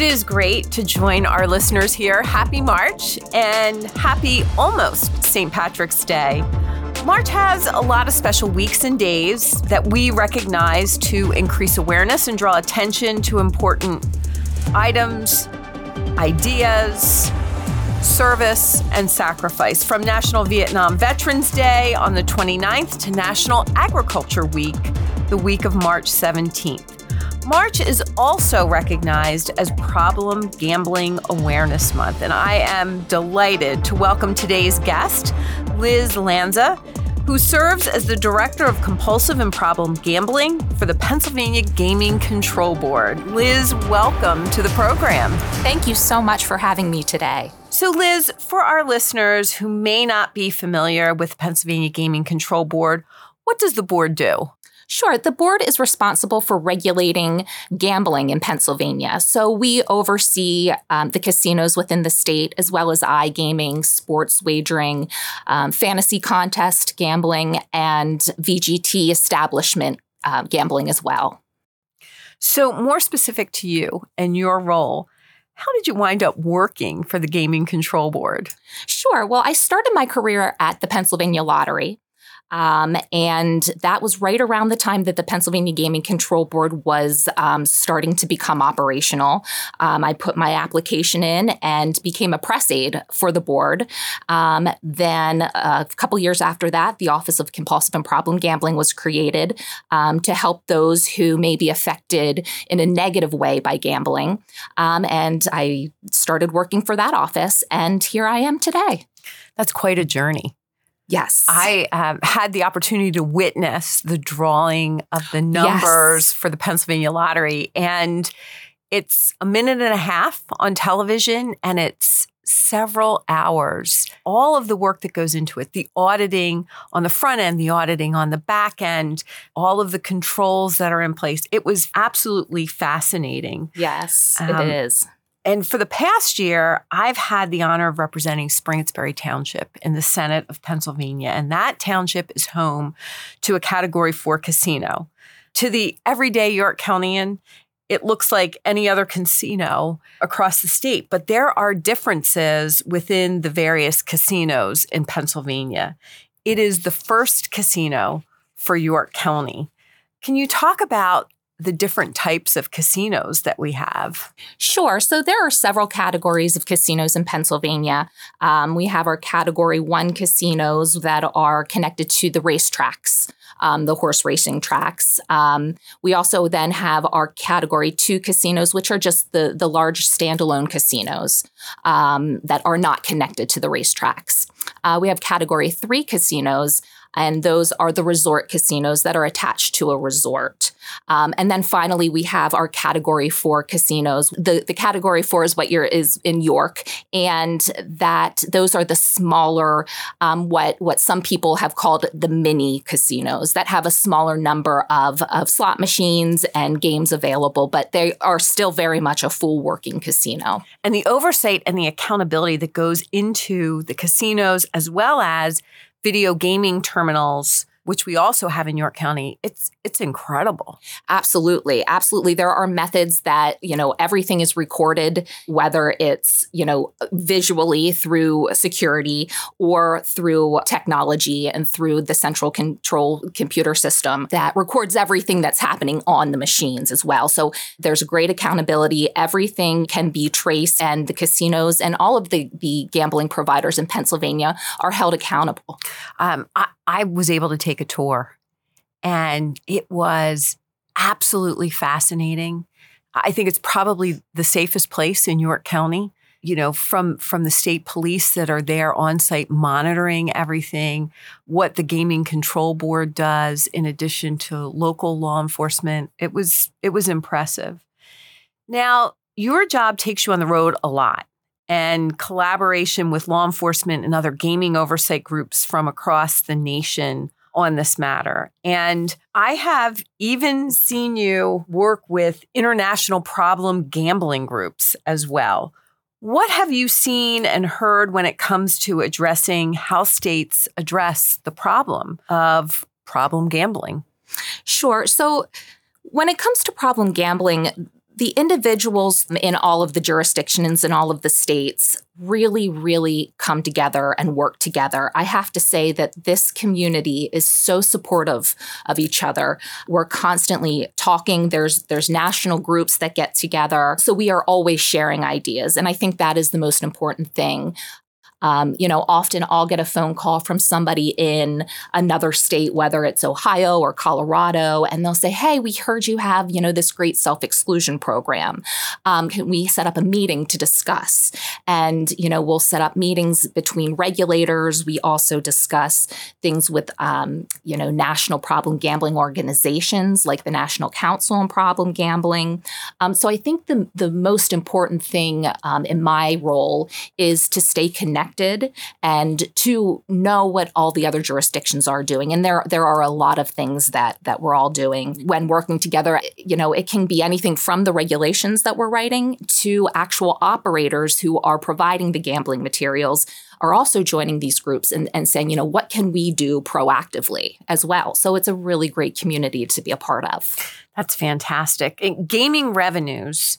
is great to join our listeners here. Happy March and happy almost St. Patrick's Day. March has a lot of special weeks and days that we recognize to increase awareness and draw attention to important items, ideas, service, and sacrifice. From National Vietnam Veterans Day on the 29th to National Agriculture Week, the week of March 17th. March is also recognized as Problem Gambling Awareness Month, and I am delighted to welcome today's guest, Liz Lanza, who serves as the Director of Compulsive and Problem Gambling for the Pennsylvania Gaming Control Board. Liz, welcome to the program. Thank you so much for having me today. So Liz, for our listeners who may not be familiar with the Pennsylvania Gaming Control Board, what does the board do? Sure. The board is responsible for regulating gambling in Pennsylvania. So we oversee the casinos within the state, as well as iGaming, sports wagering, fantasy contest gambling, and VGT establishment gambling as well. So more specific to you and your role, how did you wind up working for the Gaming Control Board? Sure. Well, I started my career at the Pennsylvania Lottery. And that was right around the time that the Pennsylvania Gaming Control Board was starting to become operational. I put my application in and became a press aide for the board. Then a couple years after that, the Office of Compulsive and Problem Gambling was created to help those who may be affected in a negative way by gambling. And I started working for that office, and here I am today. That's quite a journey. Yes. I had the opportunity to witness the drawing of the numbers for the Pennsylvania Lottery. And it's a minute and a half on television, and it's several hours. All of the work that goes into it, the auditing on the front end, the auditing on the back end, all of the controls that are in place. It was absolutely fascinating. Yes, it is. And for the past year, I've had the honor of representing Springettsbury Township in the Senate of Pennsylvania. And that township is home to a Category 4 casino. To the everyday York Countian, it looks like any other casino across the state. But there are differences within the various casinos in Pennsylvania. It is the first casino for York County. Can you talk about the different types of casinos that we have? Sure. So there are several categories of casinos in Pennsylvania. We have our Category 1 casinos that are connected to the racetracks, the horse racing tracks. We also then have our Category 2 casinos, which are just the large standalone casinos that are not connected to the racetracks. We have Category 3 casinos, and those are the resort casinos that are attached to a resort. And then finally, we have our Category 4 casinos. The Category 4 is is in York, and that those are the smaller, what some people have called the mini casinos that have a smaller number of slot machines and games available, but they are still very much a full working casino. And the oversight and the accountability that goes into the casinos, as well as video gaming terminals, which we also have in York County, it's incredible. Absolutely. Absolutely. There are methods that, everything is recorded, whether it's, visually through security or through technology and through the central control computer system that records everything that's happening on the machines as well. So there's great accountability. Everything can be traced, and the casinos and all of the gambling providers in Pennsylvania are held accountable. I was able to take a tour, and it was absolutely fascinating. I think it's probably the safest place in York County, from the state police that are there on site monitoring everything, what the Gaming Control Board does in addition to local law enforcement. It was impressive. Now, your job takes you on the road a lot, and collaboration with law enforcement and other gaming oversight groups from across the nation on this matter. And I have even seen you work with international problem gambling groups as well. What have you seen and heard when it comes to addressing how states address the problem of problem gambling? Sure. So when it comes to problem gambling, The individuals in all of the jurisdictions in all of the states really, really come together and work together. I have to say that this community is so supportive of each other. We're constantly talking. There's national groups that get together. So we are always sharing ideas. And I think that is the most important thing. Often I'll get a phone call from somebody in another state, whether it's Ohio or Colorado, and they'll say, hey, we heard you have, this great self-exclusion program. Can we set up a meeting to discuss? And, we'll set up meetings between regulators. We also discuss things with, national problem gambling organizations like the National Council on Problem Gambling. So I think the most important thing in my role is to stay connected and to know what all the other jurisdictions are doing. And there are a lot of things that we're all doing when working together. It can be anything from the regulations that we're writing to actual operators who are providing the gambling materials are also joining these groups and saying, what can we do proactively as well? So it's a really great community to be a part of. That's fantastic. And gaming revenues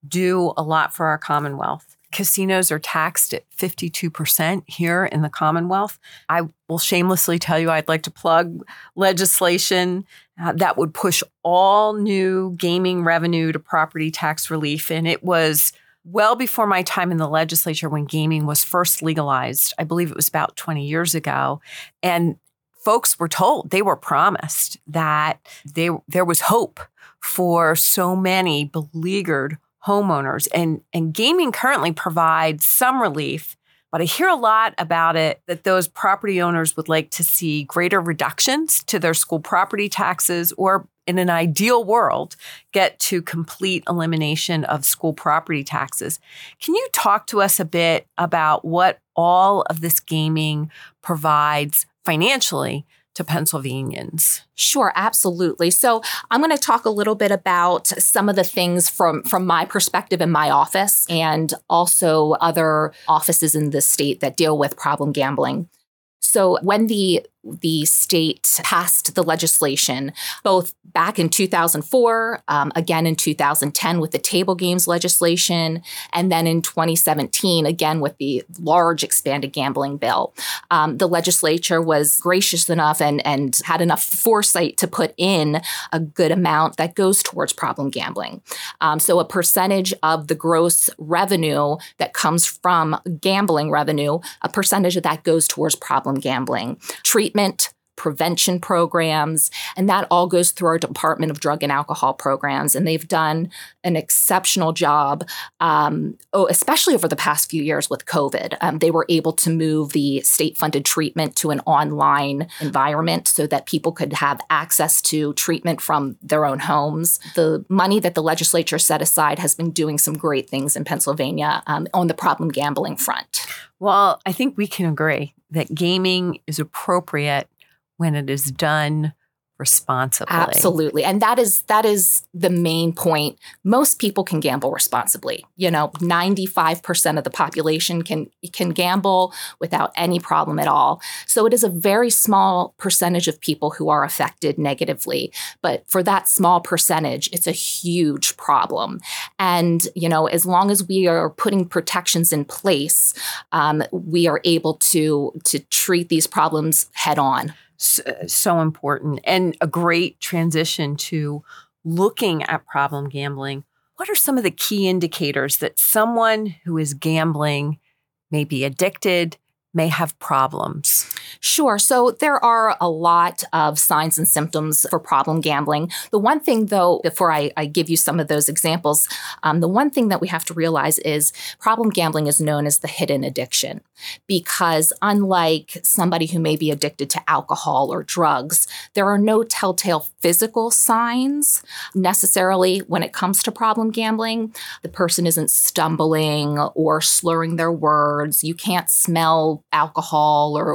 do a lot for our Commonwealth. Casinos are taxed at 52% here in the Commonwealth. I will shamelessly tell you I'd like to plug legislation that would push all new gaming revenue to property tax relief. And it was well before my time in the legislature when gaming was first legalized. I believe it was about 20 years ago. And folks were told, they were promised that there was hope for so many beleaguered homeowners. And gaming currently provides some relief, but I hear a lot about it that those property owners would like to see greater reductions to their school property taxes, or in an ideal world, get to complete elimination of school property taxes. Can you talk to us a bit about what all of this gaming provides financially to Pennsylvanians? Sure, absolutely. So I'm going to talk a little bit about some of the things from my perspective in my office and also other offices in the state that deal with problem gambling. So when the state passed the legislation, both back in 2004, again in 2010 with the table games legislation, and then in 2017, again with the large expanded gambling bill, the legislature was gracious enough and had enough foresight to put in a good amount that goes towards problem gambling. So a percentage of the gross revenue that comes from gambling revenue, a percentage of that goes towards problem gambling. Treatment, prevention programs, and that all goes through our Department of Drug and Alcohol programs. And they've done an exceptional job, especially over the past few years with COVID. They were able to move the state-funded treatment to an online environment so that people could have access to treatment from their own homes. The money that the legislature set aside has been doing some great things in Pennsylvania on the problem gambling front. Well, I think we can agree that gaming is appropriate when it is done responsibly. Absolutely. And that is the main point. Most people can gamble responsibly. 95% of the population can gamble without any problem at all. So it is a very small percentage of people who are affected negatively. But for that small percentage, it's a huge problem. And, as long as we are putting protections in place, we are able to treat these problems head on. So important, and a great transition to looking at problem gambling. What are some of the key indicators that someone who is gambling may be addicted, may have problems? Sure. So there are a lot of signs and symptoms for problem gambling. The one thing, though, before I give you some of those examples, the one thing that we have to realize is problem gambling is known as the hidden addiction, because unlike somebody who may be addicted to alcohol or drugs, there are no telltale physical signs necessarily when it comes to problem gambling. The person isn't stumbling or slurring their words. You can't smell alcohol or see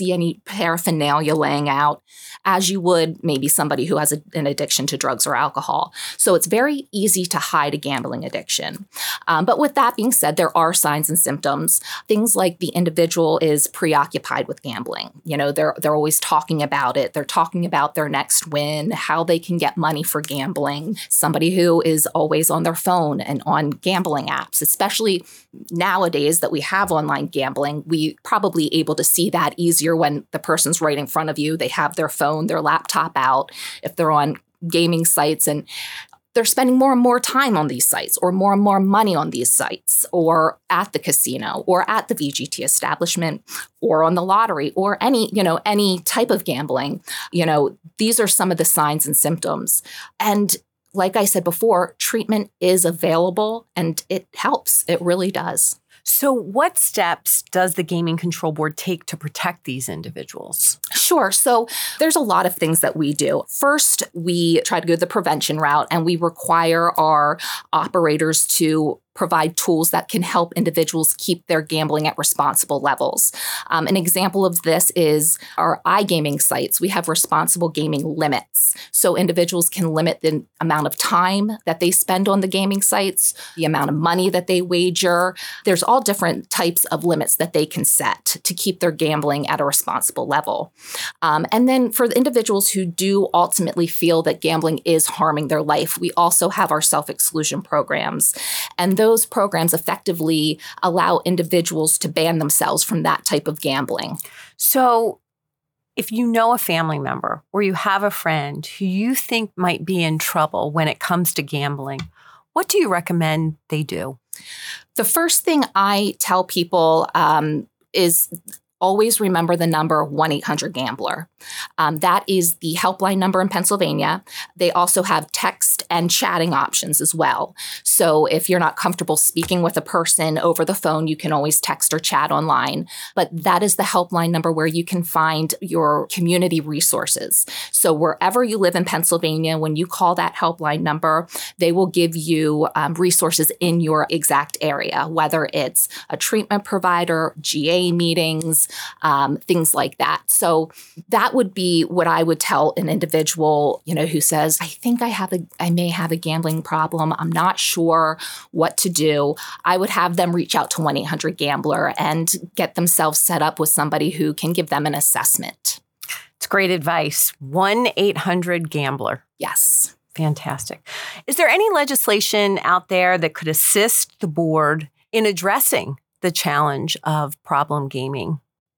see any paraphernalia laying out as you would maybe somebody who has an addiction to drugs or alcohol. So it's very easy to hide a gambling addiction. But with that being said, there are signs and symptoms. Things like the individual is preoccupied with gambling. They're always talking about it. They're talking about their next win, how they can get money for gambling. Somebody who is always on their phone and on gambling apps, especially nowadays that we have online gambling, we probably able to see that easier when the person's right in front of you. They have their phone, their laptop out, if they're on gaming sites, and they're spending more and more time on these sites or more money on these sites or at the casino or at the VGT establishment or on the lottery or any type of gambling. These are some of the signs and symptoms. And like I said before, treatment is available and it helps. It really does. So what steps does the Gaming Control Board take to protect these individuals? Sure. So there's a lot of things that we do. First, we try to go the prevention route, and we require our operators to provide tools that can help individuals keep their gambling at responsible levels. An example of this is our iGaming sites. We have responsible gaming limits. So individuals can limit the amount of time that they spend on the gaming sites, the amount of money that they wager. There's all different types of limits that they can set to keep their gambling at a responsible level. And then for the individuals who do ultimately feel that gambling is harming their life, we also have our self-exclusion programs. And those programs effectively allow individuals to ban themselves from that type of gambling. So if you know a family member or you have a friend who you think might be in trouble when it comes to gambling, what do you recommend they do? The first thing I tell people is always remember the number 1-800-GAMBLER. That is the helpline number in Pennsylvania. They also have text and chatting options as well. So if you're not comfortable speaking with a person over the phone, you can always text or chat online. But that is the helpline number where you can find your community resources. So wherever you live in Pennsylvania, when you call that helpline number, they will give you resources in your exact area, whether it's a treatment provider, GA meetings, things like that. So that would be what I would tell an individual, who says, I think I may have a gambling problem. I'm not sure what to do. I would have them reach out to 1-800-GAMBLER and get themselves set up with somebody who can give them an assessment. It's great advice. 1-800-GAMBLER. Yes. Fantastic. Is there any legislation out there that could assist the board in addressing the challenge of problem gaming?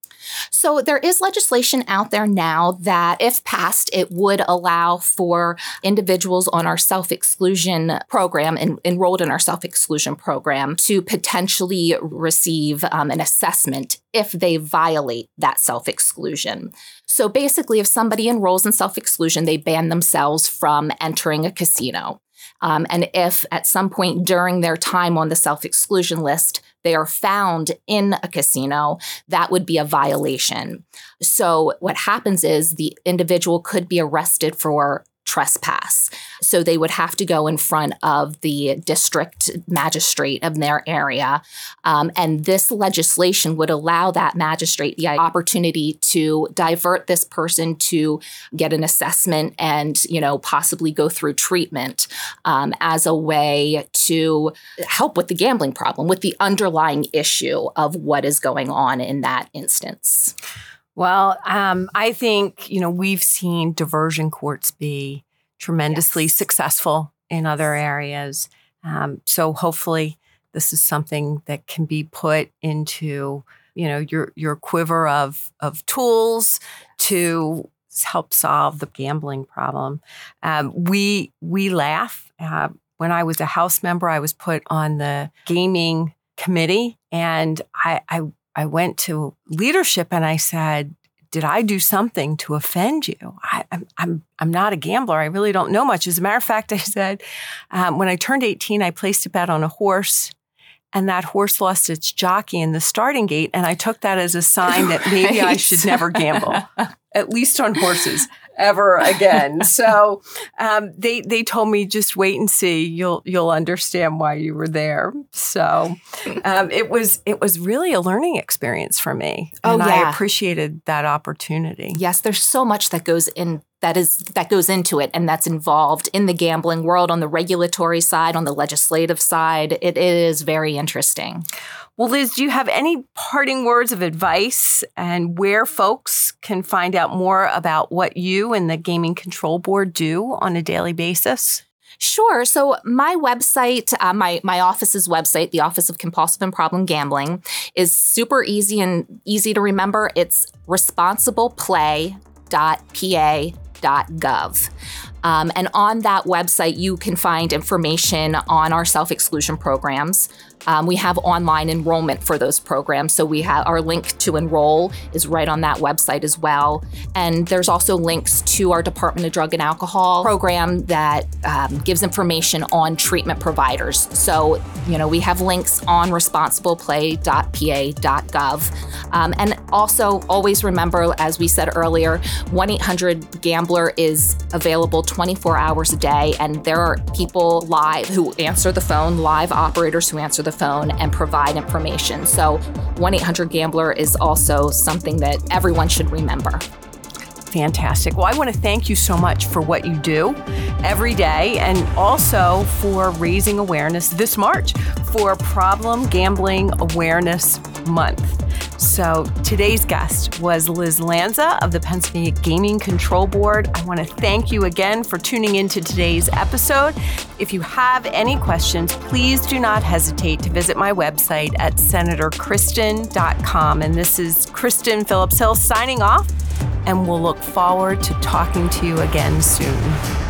So there is legislation out there now that, if passed, it would allow for individuals on our self-exclusion program and enrolled in our self-exclusion program to potentially receive an assessment if they violate that self-exclusion. So basically, if somebody enrolls in self-exclusion, they ban themselves from entering a casino. And if at some point during their time on the self-exclusion list, they are found in a casino, that would be a violation. So what happens is the individual could be arrested for trespass. So they would have to go in front of the district magistrate of their area. And this legislation would allow that magistrate the opportunity to divert this person to get an assessment and, possibly go through treatment as a way to help with the gambling problem, with the underlying issue of what is going on in that instance. Well, I think, we've seen diversion courts be tremendously successful in other areas. So hopefully this is something that can be put into, your quiver of tools to help solve the gambling problem. We laugh. When I was a House member, I was put on the gaming committee, and I went to leadership and I said, did I do something to offend you? I'm not a gambler. I really don't know much. As a matter of fact, I said, when I turned 18, I placed a bet on a horse, and that horse lost its jockey in the starting gate. And I took that as a sign that maybe I should never gamble, at least on horses, ever again. So they told me, just wait and see. You'll understand why you were there. So it was really a learning experience for me. And I appreciated that opportunity. Yes, there's so much that goes into it and that's involved in the gambling world, on the regulatory side, on the legislative side. It is very interesting. Well, Liz, do you have any parting words of advice and where folks can find out more about what you and the Gaming Control Board do on a daily basis? Sure. So my website, my office's website, the Office of Compulsive and Problem Gambling, is super easy to remember. It's responsibleplay.pa.gov. And on that website, you can find information on our self-exclusion programs. We have online enrollment for those programs. So we have our link to enroll is right on that website as well. And there's also links to our Department of Drug and Alcohol program that gives information on treatment providers. So, we have links on responsibleplay.pa.gov. And also always remember, as we said earlier, 1-800-GAMBLER is available 24 hours a day. And there are people live who answer the phone, live operators who answer the phone and provide information. So 1-800-GAMBLER is also something that everyone should remember. Fantastic. Well, I want to thank you so much for what you do every day and also for raising awareness this March for Problem Gambling Awareness Month. So today's guest was Liz Lanza of the Pennsylvania Gaming Control Board. I want to thank you again for tuning into today's episode. If you have any questions, please do not hesitate to visit my website at senatorkristen.com. And this is Kristen Phillips Hill signing off, and we'll look forward to talking to you again soon.